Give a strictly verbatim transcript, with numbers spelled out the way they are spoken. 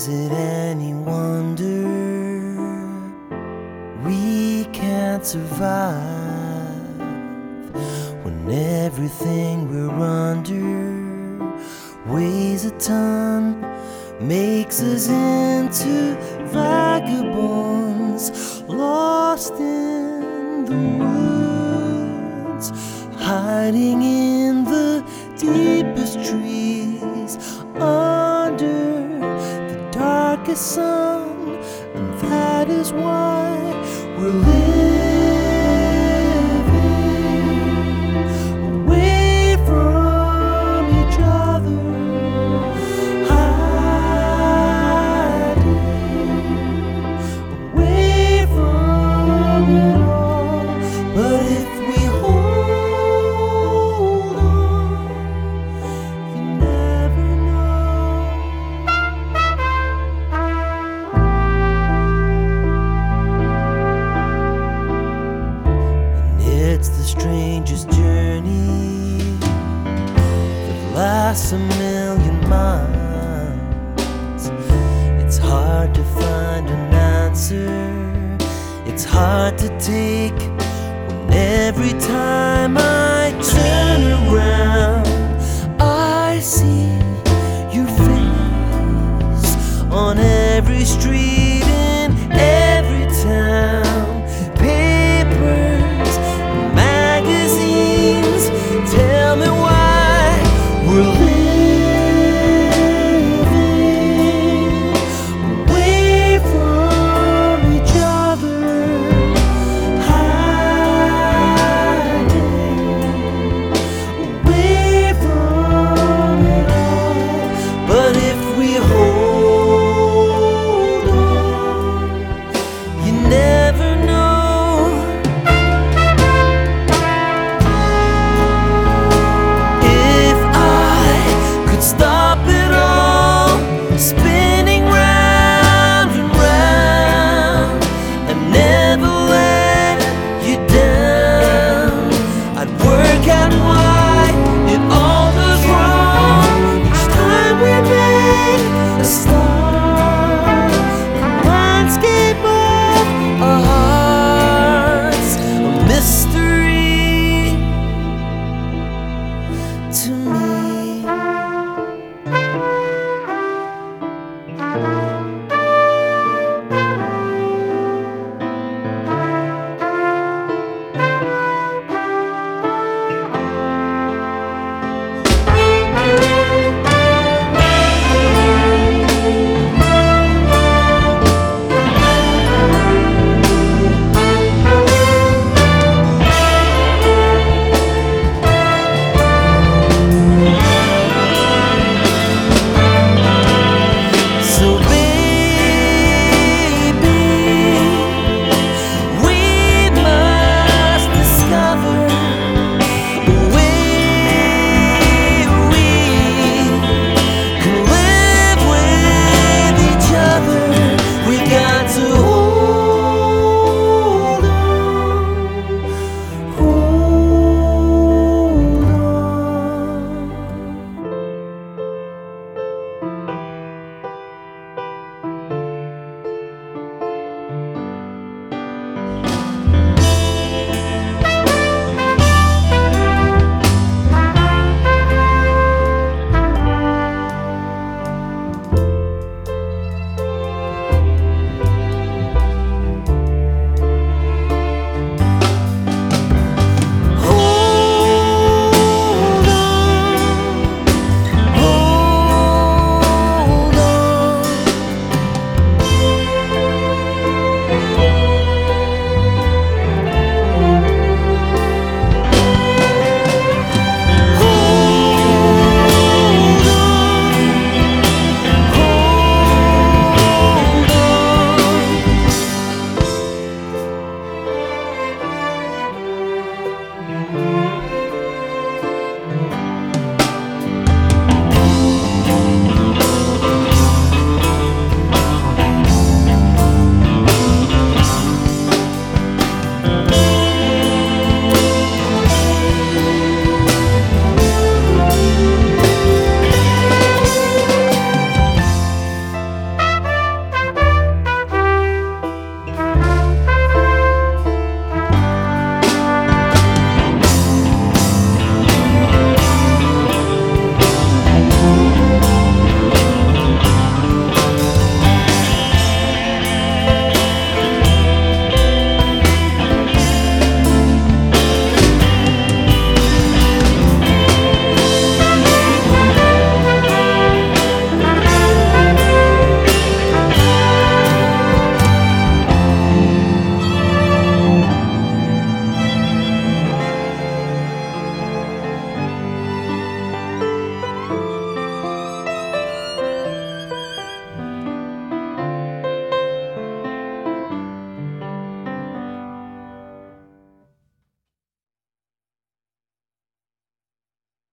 it any wonder we can't survive when everything we're under weighs a ton, makes us into vagabonds lost in the woods, hiding in the deepest trees under the darkest sun. And that is why we're living away from each other, hiding away from it all. But if we hold on, you never know. And it's the strangest journey that lasts a million miles. It's hard to find an answer, it's hard to take when every time I turn around